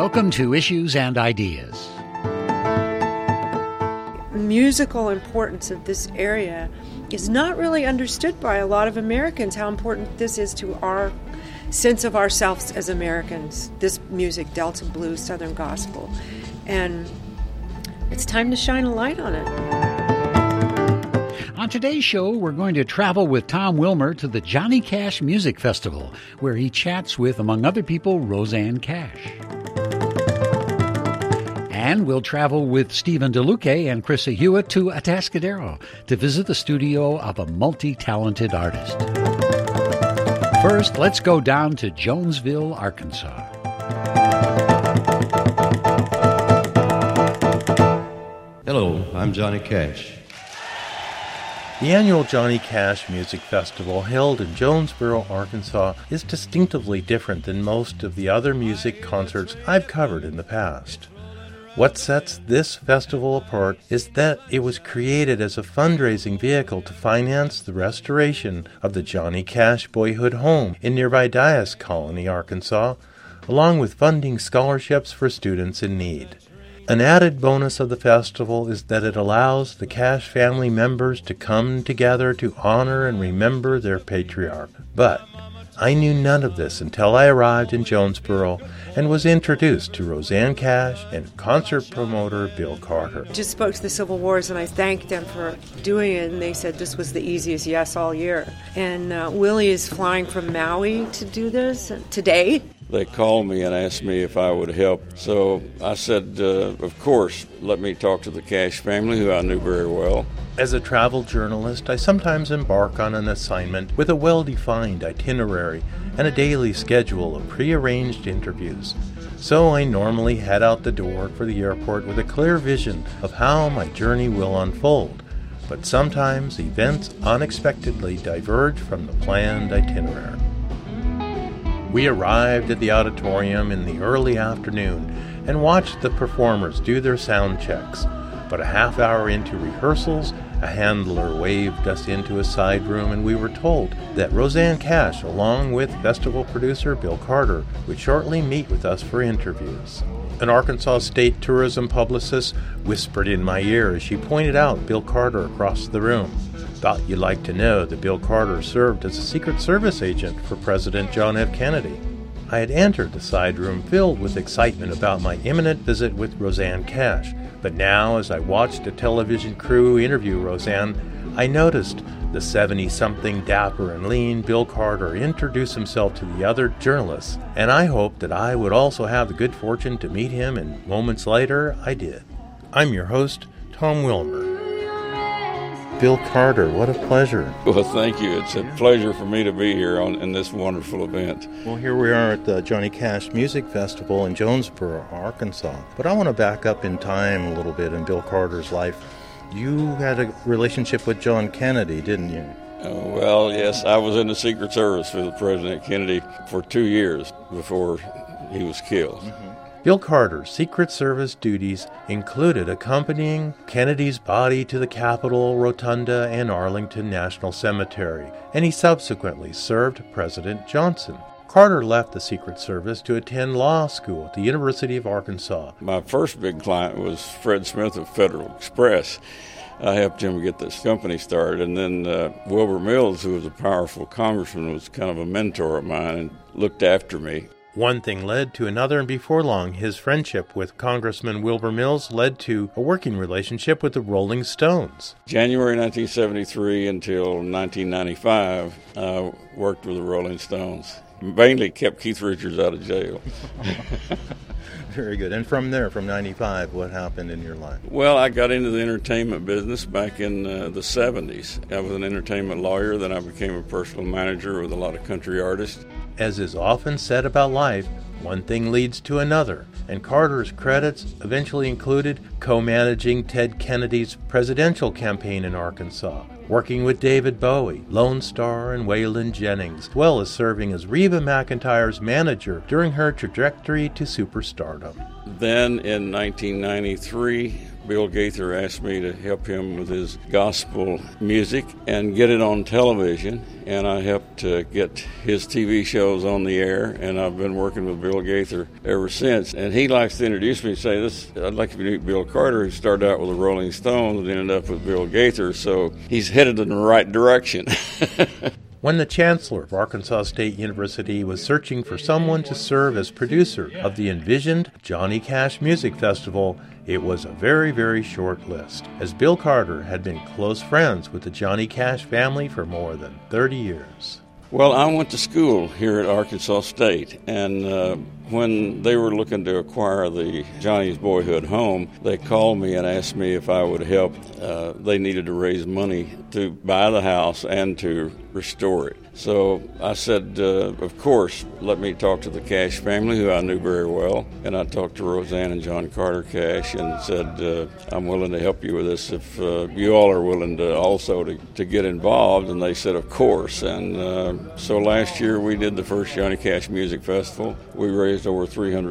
Welcome to Issues and Ideas. Musical importance of this area is not really understood by a lot of Americans, how important this is to our sense of ourselves as Americans, this music, Delta Blues, Southern Gospel. And it's time to shine a light on it. On today's show, we're going to travel with Tom Wilmer to the Johnny Cash Music Festival, where he chats with, among other people, Rosanne Cash. And we'll travel with Stephen DeLuque and Chrissa Hewitt to Atascadero to visit the studio of a multi-talented artist. First, let's go down to Jonesville, Arkansas. Hello, I'm Johnny Cash. The annual Johnny Cash Music Festival, held in Jonesboro, Arkansas, is distinctively different than most of the other music concerts I've covered in the past. What sets this festival apart is that it was created as a fundraising vehicle to finance the restoration of the Johnny Cash Boyhood Home in nearby Dyess Colony, Arkansas, along with funding scholarships for students in need. An added bonus of the festival is that it allows the Cash family members to come together to honor and remember their patriarch. But I knew none of this until I arrived in Jonesboro and was introduced to Rosanne Cash and concert promoter Bill Carter. Just spoke to the Civil Wars, and I thanked them for doing it, and they said this was the easiest yes all year. And Willie is flying from Maui to do this today. They called me and asked me if I would help. So I said, of course, let me talk to the Cash family, who I knew very well. As a travel journalist, I sometimes embark on an assignment with a well-defined itinerary and a daily schedule of prearranged interviews. So I normally head out the door for the airport with a clear vision of how my journey will unfold. But sometimes events unexpectedly diverge from the planned itinerary. We arrived at the auditorium in the early afternoon and watched the performers do their sound checks. But a half hour into rehearsals, a handler waved us into a side room, and we were told that Rosanne Cash, along with festival producer Bill Carter, would shortly meet with us for interviews. An Arkansas State tourism publicist whispered in my ear as she pointed out Bill Carter across the room. Thought you'd like to know that Bill Carter served as a Secret Service agent for President John F. Kennedy. I had entered the side room filled with excitement about my imminent visit with Rosanne Cash, but now as I watched a television crew interview Rosanne, I noticed the 70-something dapper and lean Bill Carter introduce himself to the other journalists, and I hoped that I would also have the good fortune to meet him, and moments later I did. I'm your host, Tom Wilmer. Bill Carter, what a pleasure. Well, thank you. It's a pleasure for me to be here in this wonderful event. Well, here we are at the Johnny Cash Music Festival in Jonesboro, Arkansas. But I want to back up in time a little bit in Bill Carter's life. You had a relationship with John Kennedy, didn't you? Well, yes. I was in the Secret Service with President Kennedy for 2 years before he was killed. Mm-hmm. Bill Carter's Secret Service duties included accompanying Kennedy's body to the Capitol Rotunda and Arlington National Cemetery, and he subsequently served President Johnson. Carter left the Secret Service to attend law school at the University of Arkansas. My first big client was Fred Smith of Federal Express. I helped him get this company started, and then Wilbur Mills, who was a powerful congressman, was kind of a mentor of mine and looked after me. One thing led to another, and before long, his friendship with Congressman Wilbur Mills led to a working relationship with the Rolling Stones. January 1973 until 1995, I worked with the Rolling Stones. Mainly kept Keith Richards out of jail. Very good. And from there, from 95, what happened in your life? Well, I got into the entertainment business back in the 70s. I was an entertainment lawyer, then I became a personal manager with a lot of country artists. As is often said about life, one thing leads to another, and Carter's credits eventually included co-managing Ted Kennedy's presidential campaign in Arkansas, working with David Bowie, Lone Star, and Waylon Jennings, as well as serving as Reba McEntire's manager during her trajectory to superstardom. Then in 1993, Bill Gaither asked me to help him with his gospel music and get it on television, and I helped get his TV shows on the air, and I've been working with Bill Gaither ever since. And he likes to introduce me and say, I'd like you to meet Bill Carter, who started out with the Rolling Stones and ended up with Bill Gaither, so he's headed in the right direction. When the chancellor of Arkansas State University was searching for someone to serve as producer of the envisioned Johnny Cash Music Festival, it was a very, very short list, as Bill Carter had been close friends with the Johnny Cash family for more than 30 years. Well, I went to school here at Arkansas State, and when they were looking to acquire the Johnny's Boyhood Home, they called me and asked me if I would help. They needed to raise money to buy the house and to restore it. So I said, of course, let me talk to the Cash family, who I knew very well. And I talked to Roseanne and John Carter Cash and said, I'm willing to help you with this if you all are willing to also to get involved. And they said, of course. And so last year we did the first Johnny Cash Music Festival. We raised over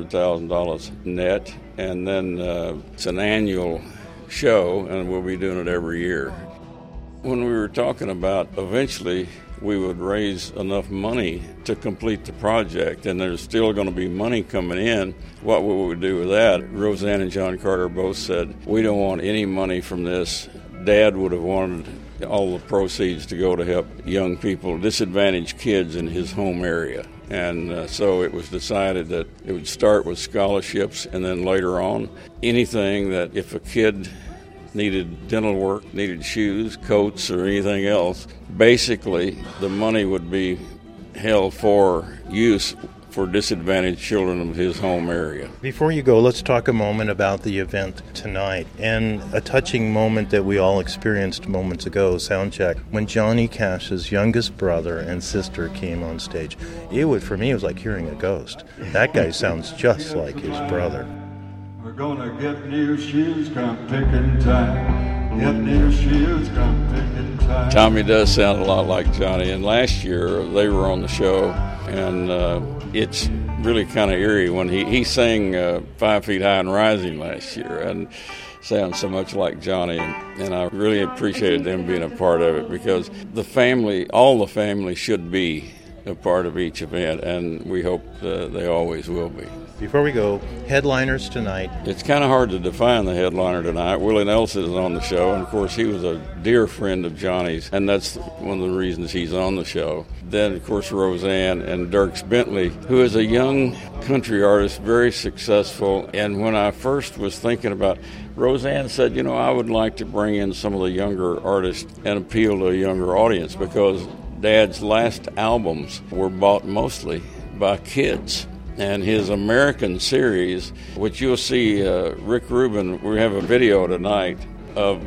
$300,000 net. And then it's an annual show, and we'll be doing it every year. When we were talking about eventually we would raise enough money to complete the project, and there's still going to be money coming in, what would we do with that? Roseanne and John Carter both said, we don't want any money from this. Dad would have wanted all the proceeds to go to help young people, disadvantaged kids in his home area. And so it was decided that it would start with scholarships, and then later on, anything that if a kid needed dental work, needed shoes, coats, or anything else, basically the money would be held for use for disadvantaged children of his home area. Before you go, let's talk a moment about the event tonight and a touching moment that we all experienced moments ago, soundcheck, when Johnny Cash's youngest brother and sister came on stage. For me, it was like hearing a ghost. That guy sounds just like his brother. We're gonna get new shoes come picking time. Get new shoes come picking time. Tommy does sound a lot like Johnny, and last year they were on the show, and it's really kind of eerie when he sang 5 Feet High and Rising last year, and sounds so much like Johnny, and I really appreciated them being a part of it, because all the family should be a part of each event, and we hope they always will be. Before we go, headliners tonight. It's kind of hard to define the headliner tonight. Willie Nelson is on the show, and of course he was a dear friend of Johnny's, and that's one of the reasons he's on the show. Then, of course, Roseanne and Dierks Bentley, who is a young country artist, very successful. And when I first was thinking about, Roseanne said, I would like to bring in some of the younger artists and appeal to a younger audience, because Dad's last albums were bought mostly by kids. And his American series, which you'll see Rick Rubin, we have a video tonight of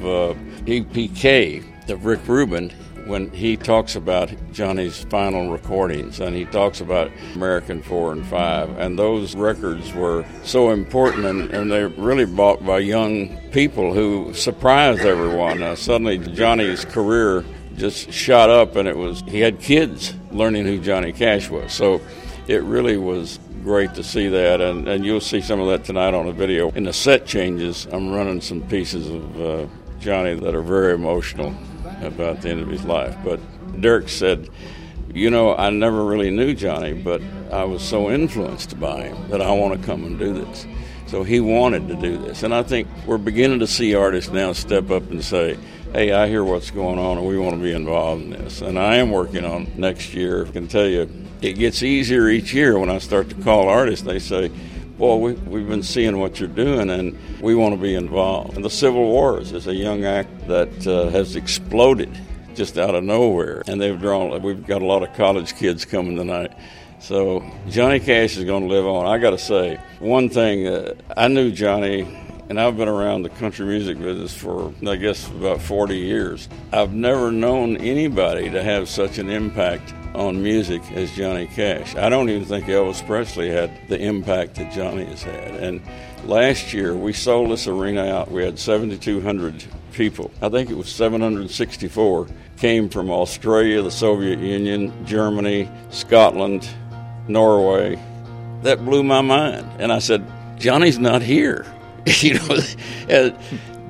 EPK, of Rick Rubin, when he talks about Johnny's final recordings, and he talks about American 4 and 5. And those records were so important, and they're really bought by young people who surprised everyone. Suddenly Johnny's career just shot up, and he had kids learning who Johnny Cash was. So it really was great to see that, and you'll see some of that tonight on the video. In the set changes, I'm running some pieces of Johnny that are very emotional about the end of his life. But Dirk said, I never really knew Johnny, but I was so influenced by him that I want to come and do this. So he wanted to do this. And I think we're beginning to see artists now step up and say, hey, I hear what's going on, and we want to be involved in this. And I am working on next year. I can tell you, it gets easier each year when I start to call artists. They say, boy, we've been seeing what you're doing, and we want to be involved. And the Civil Wars is a young act that has exploded just out of nowhere. And we've got a lot of college kids coming tonight. So Johnny Cash is going to live on. I got to say, one thing, I knew Johnny, and I've been around the country music business for, I guess, about 40 years. I've never known anybody to have such an impact on music as Johnny Cash. I don't even think Elvis Presley had the impact that Johnny has had. And last year, we sold this arena out. We had 7,200 people. I think it was 764 came from Australia, the Soviet Union, Germany, Scotland, Norway. That blew my mind. And I said, Johnny's not here.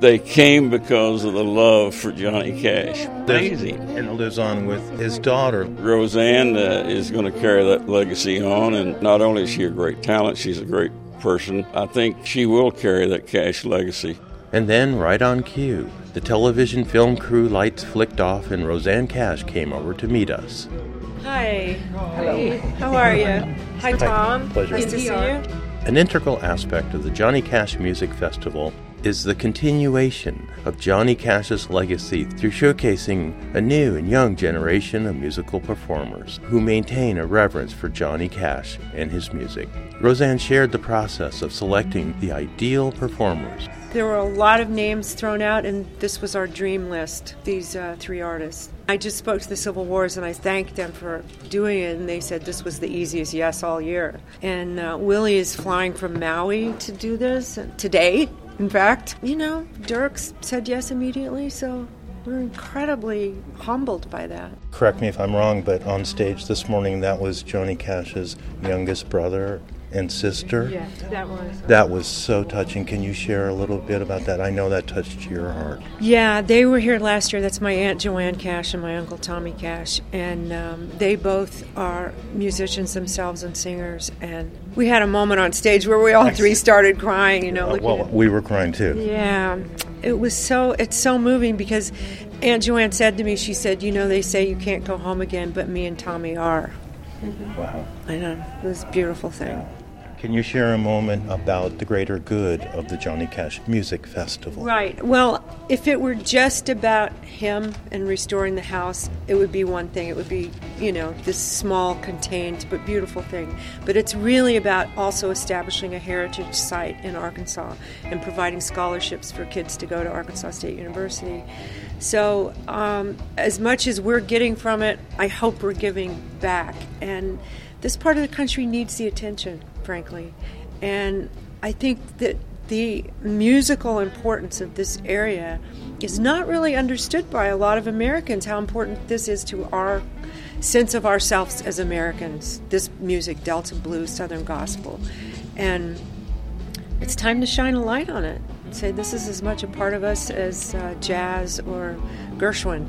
They came because of the love for Johnny Cash. Amazing. And it lives on with his daughter. Roseanne is going to carry that legacy on, and not only is she a great talent, she's a great person. I think she will carry that Cash legacy. And then, right on cue, the television film crew lights flicked off and Roseanne Cash came over to meet us. Hi. Hello. How are you? Hi, Tom. Pleasure. Nice to see you. An integral aspect of the Johnny Cash Music Festival is the continuation of Johnny Cash's legacy through showcasing a new and young generation of musical performers who maintain a reverence for Johnny Cash and his music. Roseanne shared the process of selecting the ideal performers. There were a lot of names thrown out, and this was our dream list, these 3 artists. I just spoke to the Civil Wars, and I thanked them for doing it, and they said this was the easiest yes all year. And Willie is flying from Maui to do this today, in fact. You know, Dirks said yes immediately, so we're incredibly humbled by that. Correct me if I'm wrong, but on stage this morning, that was Johnny Cash's youngest brother and sister. Yeah, that was. That was so touching. Can you share a little bit about that? I know that touched your heart. Yeah, they were here last year. That's my Aunt Joanne Cash and my Uncle Tommy Cash. And they both are musicians themselves and singers. And we had a moment on stage where we all 3 started crying, you know. Well, we were crying too. Yeah. It's so moving because Aunt Joanne said to me, she said, you know, they say you can't go home again, but me and Tommy are. Wow. I know. It was a beautiful thing. Can you share a moment about the greater good of the Johnny Cash Music Festival? Right. Well, if it were just about him and restoring the house, it would be one thing. It would be, you know, this small, contained, but beautiful thing. But it's really about also establishing a heritage site in Arkansas and providing scholarships for kids to go to Arkansas State University. So as much as we're getting from it, I hope we're giving back. And this part of the country needs the attention, frankly. And I think that the musical importance of this area is not really understood by a lot of Americans, how important this is to our sense of ourselves as Americans, this music, Delta Blues, Southern Gospel. And it's time to shine a light on it and say this is as much a part of us as jazz or Gershwin.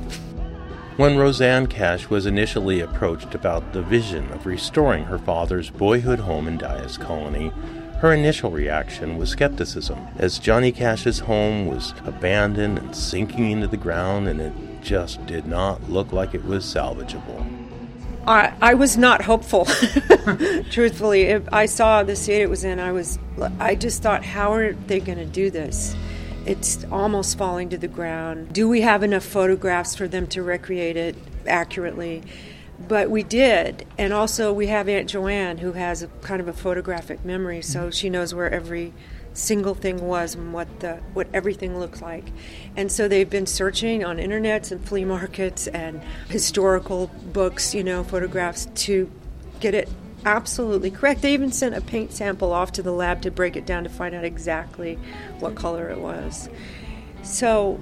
When Roseanne Cash was initially approached about the vision of restoring her father's boyhood home in Dyess Colony, her initial reaction was skepticism, as Johnny Cash's home was abandoned and sinking into the ground, and it just did not look like it was salvageable. I was not hopeful, truthfully. If I saw the state it was in, I just thought, how are they going to do this? It's almost falling to the ground. Do we have enough photographs for them to recreate it accurately? But we did. And also we have Aunt Joanne, who has a kind of a photographic memory, so she knows where every single thing was and what everything looked like. And so they've been searching on internets and flea markets and historical books, you know, photographs to get it absolutely correct. They even sent a paint sample off to the lab to break it down to find out exactly what color it was. So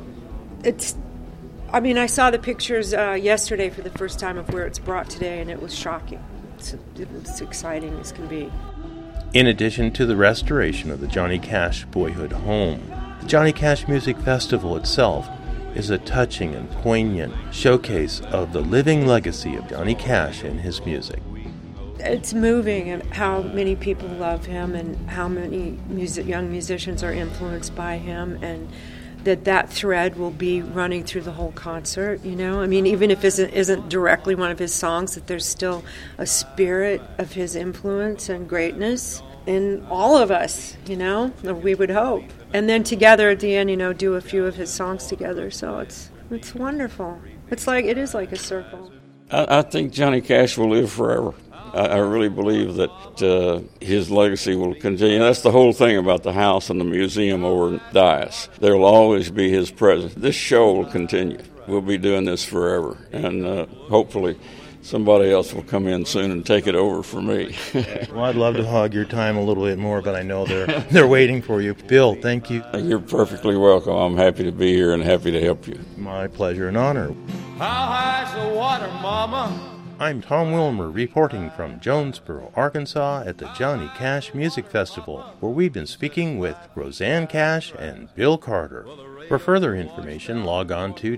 I saw the pictures yesterday for the first time of where it's brought today, and it was shocking. It's exciting as can be. In addition to the restoration of the Johnny Cash boyhood home, the Johnny Cash Music Festival itself is a touching and poignant showcase of the living legacy of Johnny Cash and his music. It's moving and how many people love him and how many young musicians are influenced by him, and that thread will be running through the whole concert, you know? I mean, even if it isn't directly one of his songs, that there's still a spirit of his influence and greatness in all of us, you know? We would hope. And then together at the end, you know, do a few of his songs together. So it's wonderful. It is like a circle. I think Johnny Cash will live forever. I really believe that his legacy will continue. That's the whole thing about the house and the museum over in Dyess. There will always be his presence. This show will continue. We'll be doing this forever. And hopefully somebody else will come in soon and take it over for me. Well, I'd love to hog your time a little bit more, but I know they're waiting for you. Bill, thank you. You're perfectly welcome. I'm happy to be here and happy to help you. My pleasure and honor. How high's the water, Mama? I'm Tom Wilmer reporting from Jonesboro, Arkansas at the Johnny Cash Music Festival, where we've been speaking with Rosanne Cash and Bill Carter. For further information, log on to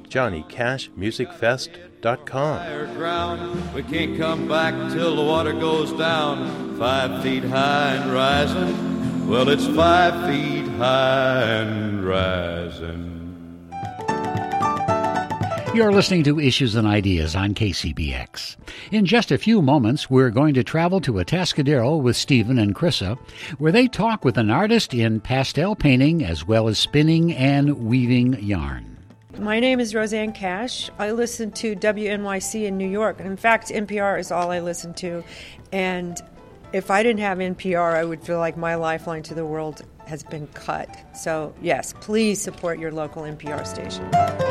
JohnnyCashMusicFest.com. We can't come back till the water goes down 5 feet high and rising. Well, it's 5 feet high and rising. You're listening to Issues and Ideas on KCBX. In just a few moments, we're going to travel to Atascadero with Stephen and Chrissa, where they talk with an artist in pastel painting as well as spinning and weaving yarn. My name is Rosanne Cash. I listen to WNYC in New York. In fact, NPR is all I listen to. And if I didn't have NPR, I would feel like my lifeline to the world has been cut. So, yes, please support your local NPR station.